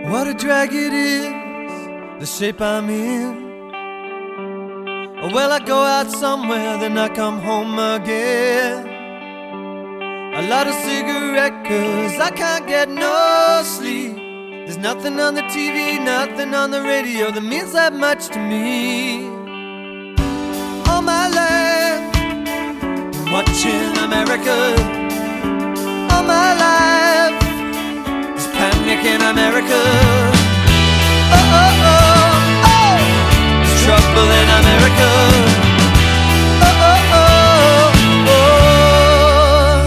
What a drag it is, the shape I'm in. Well, I go out somewhere, then I come home again. A lot of cigarette, 'cause I can't get no sleep. There's nothing on the TV, nothing on the radio that means that much to me. All my life, watching America. All my life, there's panic in America. Oh, oh, oh, oh, there's trouble in America. Oh, oh, oh, oh.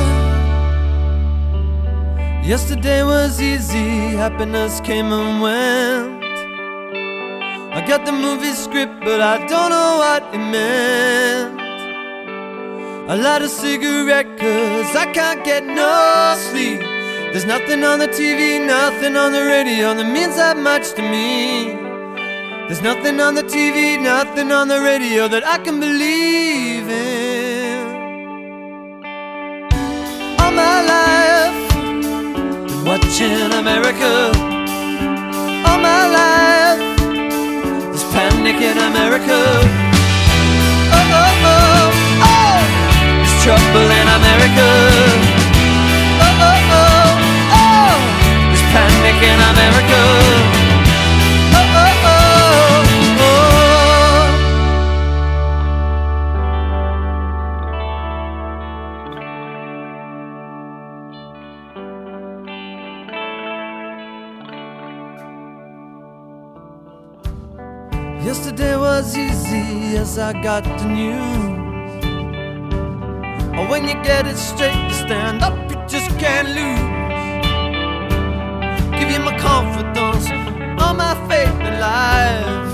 Yesterday was easy, happiness came and went. I got the movie script, but I don't know what it meant. A lot of cigarette, 'cause I can't get no sleep. There's nothing on the TV, nothing on the radio that means that much to me. There's nothing on the TV, nothing on the radio that I can believe in. All my life, been watching America. All my life, there's panic in America. Oh, oh, oh, oh, there's trouble in America. Oh, oh, oh, oh, there's panic in America. Oh, oh, oh, Yesterday was easy as I got the news. When you get it straight, you stand up, you just can't lose. Give you my confidence, all my faith in life.